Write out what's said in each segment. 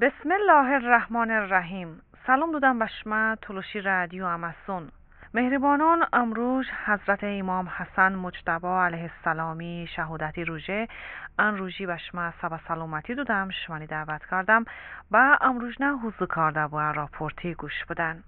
بسم الله الرحمن الرحیم. سلام دودم بشما تلوشی رادیو اماسون. مهربانان امروز حضرت امام حسن مجتبی علیه السلامی شهادتی روژه ان روژی بشما سبا سلامتی دودم شمانی دعوت کردم و امروز نه حضور کرده و راپورتی گوش بدن.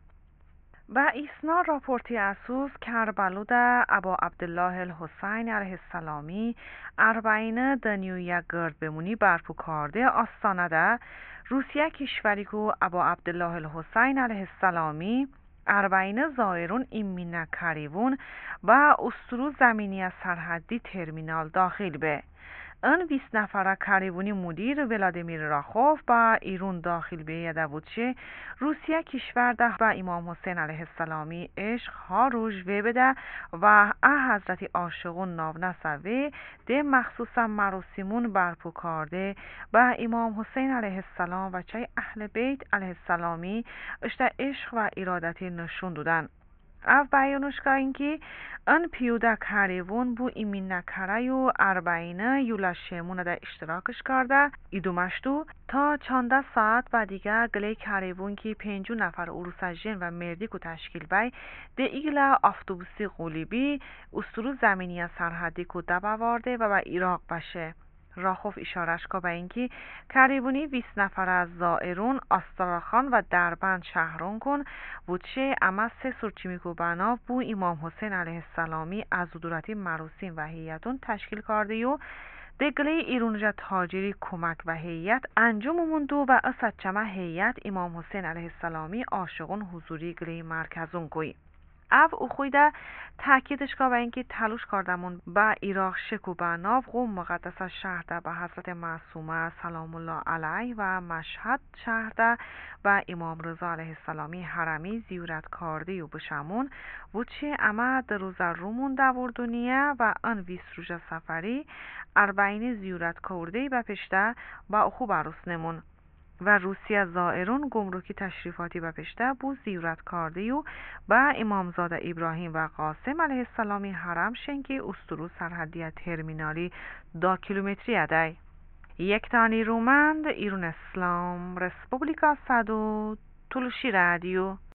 و ایسنا راپورتی اسوس کربلو ده ابا عبدالله الحسین علیه السلامی اربعین دنیویا گرد بمونی برپو کرده آستانه ده روسیه کشوری که ابا عبدالله الحسین علیه السلامی اربعین زائرون ایمینه کریون و استرو زمینی سرحدی ترمینال داخل به ان 20 نفره کریونی مدیر ولادیمیر راخوف با ایران داخل به یده بود چه روسیه کشور ده و امام حسین علیه السلامی عشق ها روش وی بده و حضرت عاشقون ناونسه وی ده مخصوصا مراسمون برپو کرده و امام حسین علیه السلام و چه اهل بیت علیه السلامی اشته عشق و ارادتی نشون دودن. او بیانش اینکه ان پیوده کریون بو ایمین نکره و اربعینه یولشمونه ده اشتراکش کرده ایدومشتو تا 14 ساعت و دیگه گله کریون که 5 نفر اروسجین و مردی که تشکیل بای ده ایگله افطوبوسی قولیبی استرو زمینی سرحدی که ده بوارده و به عراق بشه. راخوف اشارش که به اینکه کریبونی 20 نفر از زائرون آستراخان و دربند شهرون کن وچه اما 3 سرچیمیکو بنا بو امام حسین علیه السلامی از دورتی مراسم و هیئتون تشکیل کرده و دگله ایرونجا تاجری کمک و هیئت انجام موندو و اسچمه هیئت امام حسین علیه السلامی عاشقون حضوری گله مرکزون کوی. او خویده تاکیدش که به اینکه تلاش کردمون با عراق شکو بناو قوم مقدس شهر ده به حضرت معصومه سلام الله علیه و مشهد شهر ده و امام رضا علیه السلامی حرمی زیارت کرده و بشمون و چه اما در روز رومون دور دنیا و ان 20 روز سفری اربعین زیارت کرده و پشته و خوب عروس نمون و روسیه زائرون گمرکی تشریفاتی و پشته بو زیارت کرده و با امامزاده ابراهیم و قاسم علیه السلامی حرم شنکی استرو سرحدی ترمینالی 2 کیلومتری ادای. یک تانی رومند ایران اسلام رسپوبلیکا صدو تلوشی رادیو